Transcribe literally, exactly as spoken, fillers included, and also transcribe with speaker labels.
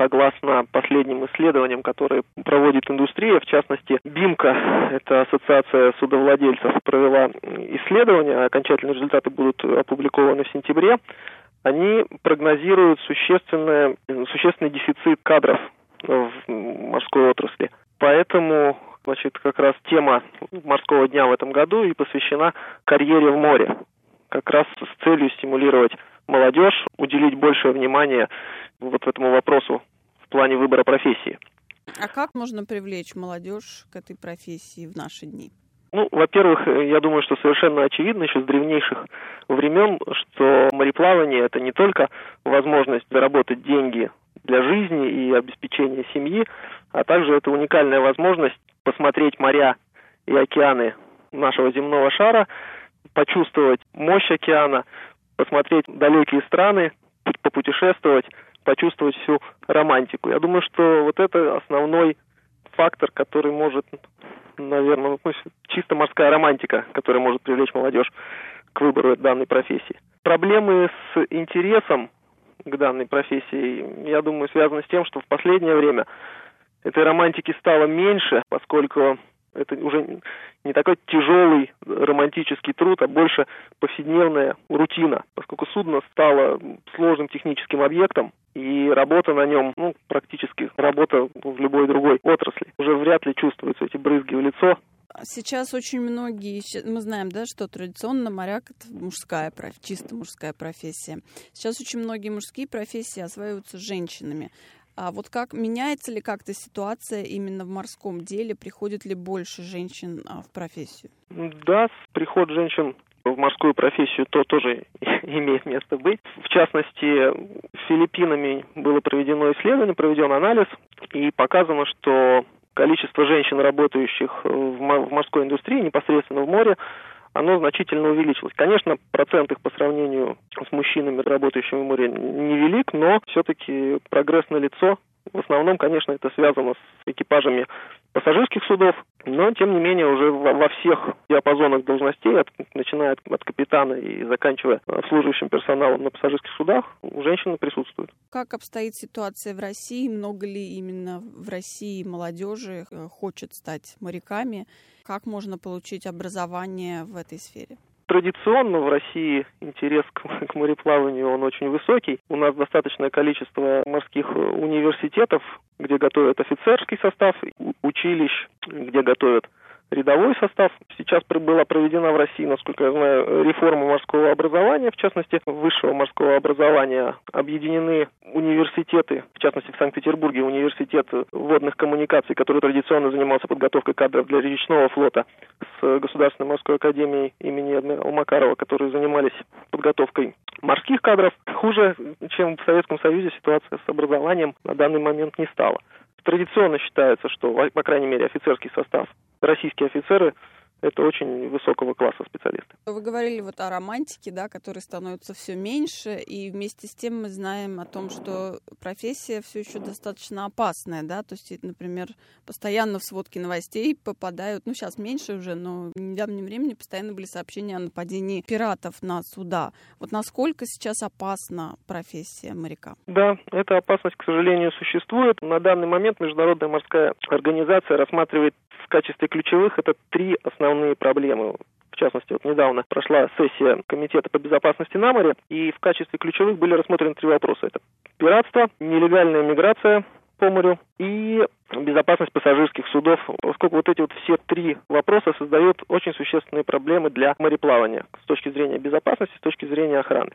Speaker 1: согласно последним исследованиям, которые проводит индустрия, в частности, БИМКО, это Ассоциация судовладельцев, провела исследование, окончательные результаты будут опубликованы в сентябре. Они прогнозируют существенный, существенный дефицит кадров в морской отрасли. Поэтому, значит, как раз тема морского дня в этом году и посвящена карьере в море. Как раз с целью стимулировать молодежь, уделить большее внимание вот этому вопросу в плане выбора профессии.
Speaker 2: А как можно привлечь молодежь к этой профессии в наши дни?
Speaker 1: Ну, во-первых, я думаю, что совершенно очевидно еще с древнейших времен, что мореплавание – это не только возможность заработать деньги для жизни и обеспечения семьи, а также это уникальная возможность посмотреть моря и океаны нашего земного шара, почувствовать мощь океана, посмотреть далекие страны, попутешествовать, почувствовать всю романтику. Я думаю, что вот это основной фактор, который может, наверное, ну, чисто морская романтика, которая может привлечь молодежь к выбору данной профессии. Проблемы с интересом к данной профессии, я думаю, связаны с тем, что в последнее время этой романтики стало меньше, поскольку это уже не такой тяжелый романтический труд, а больше повседневная рутина, поскольку судно стало сложным техническим объектом, и работа на нем, ну, практически работа в любой другой отрасли. Уже вряд ли чувствуются эти брызги в лицо.
Speaker 2: Сейчас очень многие, мы знаем, да, что традиционно моряк – это мужская, чисто мужская профессия. Сейчас очень многие мужские профессии осваиваются женщинами. А вот как меняется ли как-то ситуация именно в морском деле? Приходит ли больше женщин в профессию?
Speaker 1: Да, приход женщин в морскую профессию то тоже имеет место быть. В частности, Филиппинами было проведено исследование, проведен анализ, и показано, что количество женщин, работающих в морской индустрии, непосредственно в море, оно значительно увеличилось. Конечно, процент их по сравнению с мужчинами, работающими в море, невелик, но все-таки прогресс налицо. В основном, конечно, это связано с экипажами пассажирских судов, но, тем не менее, уже во всех диапазонах должностей, от, начиная от капитана и заканчивая обслуживающим персоналом на пассажирских судах, женщины присутствуют.
Speaker 2: Как обстоит ситуация в России? Много ли именно в России молодежи хочет стать моряками? Как можно получить образование в этой сфере?
Speaker 1: Традиционно в России интерес к, к мореплаванию, он очень высокий. У нас достаточное количество морских университетов, где готовят офицерский состав, училищ, где готовят рядовой состав. Сейчас была проведена в России, насколько я знаю, реформа морского образования, в частности, высшего морского образования. Объединены университеты, в частности, в Санкт-Петербурге университет водных коммуникаций, который традиционно занимался подготовкой кадров для речного флота, с Государственной морской академией имени адмирала Макарова, которые занимались подготовкой морских кадров. Хуже, чем в Советском Союзе, ситуация с образованием на данный момент не стала. Традиционно считается, что, по крайней мере, офицерский состав, российские офицеры – это очень высокого класса специалисты.
Speaker 2: Вы говорили вот о романтике, да, которой становится все меньше, и вместе с тем мы знаем о том, что профессия все еще достаточно опасная, да, то есть, например, постоянно в сводки новостей попадают, ну, сейчас меньше уже, но в недавнем времени постоянно были сообщения о нападении пиратов на суда. Вот насколько сейчас опасна профессия моряка?
Speaker 1: Да, эта опасность, к сожалению, существует. На данный момент Международная морская организация рассматривает в качестве ключевых это три основные проблемы. В частности, вот недавно прошла сессия Комитета по безопасности на море, и в качестве ключевых были рассмотрены три вопроса. Это пиратство, нелегальная миграция по морю и безопасность пассажирских судов, поскольку вот эти вот все три вопроса создают очень существенные проблемы для мореплавания с точки зрения безопасности, с точки зрения охраны.